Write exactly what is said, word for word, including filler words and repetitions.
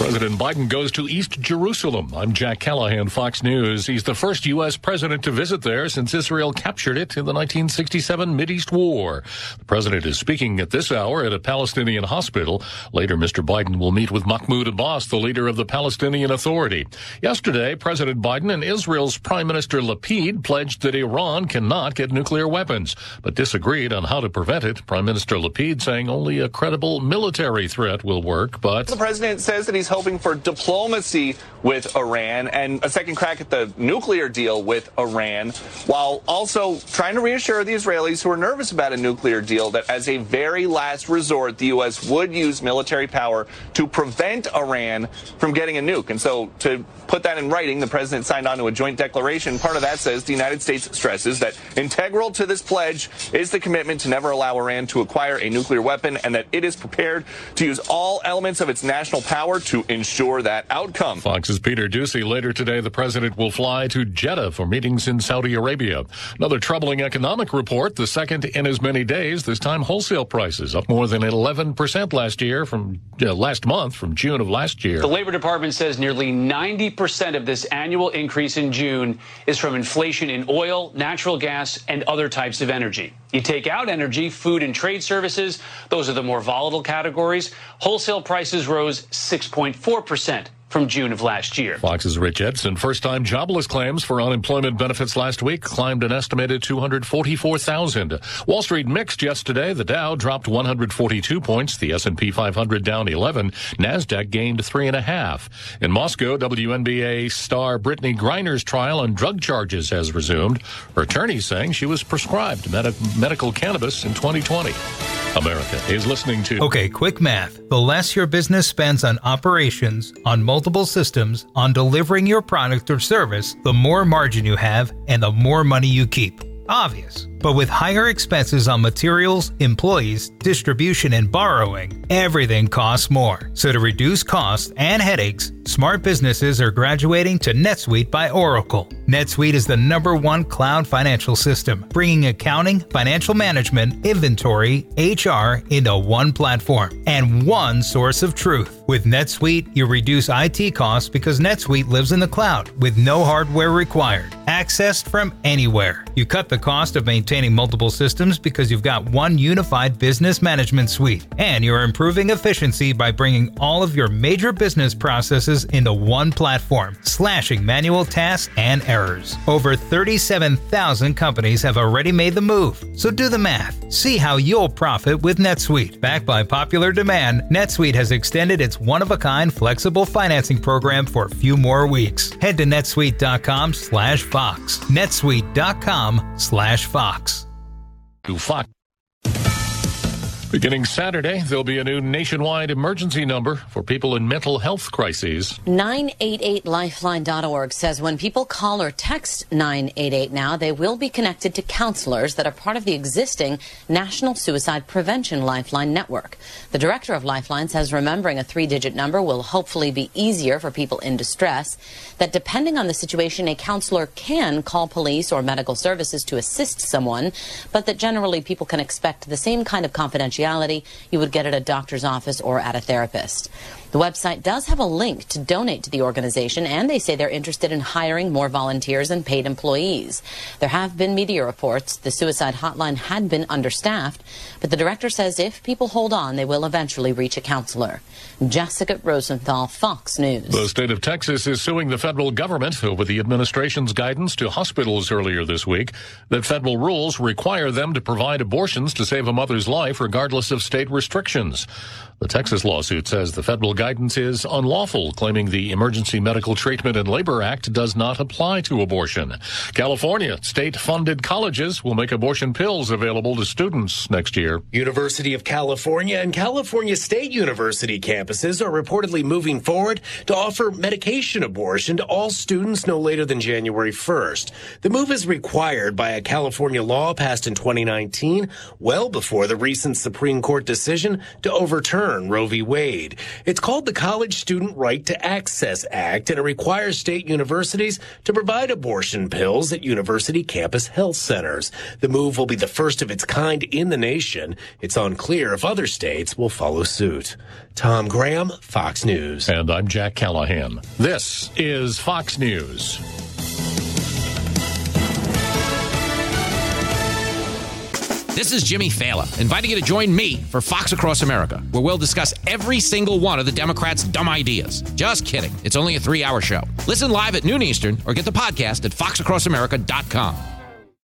President Biden goes to East Jerusalem. I'm Jack Callahan, Fox News. He's the first U S president to visit there since Israel captured it in the nineteen sixty-seven Mideast War. The president is speaking at this hour at a Palestinian hospital. Later, Mister Biden will meet with Mahmoud Abbas, the leader of the Palestinian Authority. Yesterday, President Biden and Israel's Prime Minister Lapid pledged that Iran cannot get nuclear weapons, but disagreed on how to prevent it. Prime Minister Lapid saying only a credible military threat will work, but the president says that he's hoping for diplomacy with Iran and a second crack at the nuclear deal with Iran, while also trying to reassure the Israelis who are nervous about a nuclear deal that as a very last resort, the U S would use military power to prevent Iran from getting a nuke. And so to put that in writing, the president signed on to a joint declaration. Part of that says the United States stresses that integral to this pledge is the commitment to never allow Iran to acquire a nuclear weapon and that it is prepared to use all elements of its national power to ensure that outcome. Fox's Peter Doocy. Later today, the president will fly to Jeddah for meetings in Saudi Arabia. Another troubling economic report, the second in as many days. This time, wholesale prices up more than eleven percent last year from uh, last month, from June of last year. The Labor Department says nearly ninety percent of this annual increase in June is from inflation in oil, natural gas, and other types of energy. You take out energy, food, and trade services. Those are the more volatile categories. Wholesale prices rose six point four percent from June of last year. Fox's Rich Edson. First-time jobless claims for unemployment benefits last week climbed an estimated two hundred forty-four thousand. Wall Street mixed yesterday. The Dow dropped one hundred forty-two points. The S and P five hundred down eleven. NASDAQ gained three and a half. In Moscow, W N B A star Brittany Griner's trial on drug charges has resumed. Her attorney saying she was prescribed med- medical cannabis in twenty twenty. America is listening to... Okay, quick math. The less your business spends on operations, on multiple systems, on delivering your product or service, the more margin you have and the more money you keep. Obvious. But with higher expenses on materials, employees, distribution, and borrowing, everything costs more. So to reduce costs and headaches, smart businesses are graduating to NetSuite by Oracle. NetSuite is the number one cloud financial system, bringing accounting, financial management, inventory, H R into one platform and one source of truth. With NetSuite, you reduce I T costs because NetSuite lives in the cloud with no hardware required. Accessed from anywhere. You cut the cost of maintaining multiple systems because you've got one unified business management suite. And you're improving efficiency by bringing all of your major business processes into one platform, slashing manual tasks and errors. Over thirty-seven thousand companies have already made the move. So do the math. See how you'll profit with NetSuite. Backed by popular demand, NetSuite has extended its one-of-a-kind flexible financing program for a few more weeks. Head to netsuite.com slash Fox. netsuite.com slash Fox. Fox. Beginning Saturday, there'll be a new nationwide emergency number for people in mental health crises. nine eight eight lifeline dot org says when people call or text nine eight eight now, they will be connected to counselors that are part of the existing National Suicide Prevention Lifeline Network. The director of Lifeline says remembering a three-digit number will hopefully be easier for people in distress, that depending on the situation, a counselor can call police or medical services to assist someone, but that generally people can expect the same kind of confidentiality you would get at a doctor's office or at a therapist. The website does have a link to donate to the organization, and they say they're interested in hiring more volunteers and paid employees. There have been media reports the suicide hotline had been understaffed, but the director says if people hold on, they will eventually reach a counselor. Jessica Rosenthal, Fox News. The state of Texas is suing the federal government over the administration's guidance to hospitals earlier this week that federal rules require them to provide abortions to save a mother's life regardless of state restrictions. The Texas lawsuit says the federal guidance is unlawful, claiming the Emergency Medical Treatment and Labor Act does not apply to abortion. California state-funded colleges will make abortion pills available to students next year. University of California and California State University campuses are reportedly moving forward to offer medication abortion to all students no later than January first. The move is required by a California law passed in twenty nineteen, well before the recent Supreme Court decision to overturn Roe v. Wade. It's called the College Student Right to Access Act, and it requires state universities to provide abortion pills at university campus health centers. The move will be the first of its kind in the nation. It's unclear if other states will follow suit. Tom Graham, Fox News. And I'm Jack Callahan. This is Fox News. This is Jimmy Fallon, inviting you to join me for Fox Across America, where we'll discuss every single one of the Democrats' dumb ideas. Just kidding. It's only a three-hour show. Listen live at noon Eastern or get the podcast at fox across america dot com.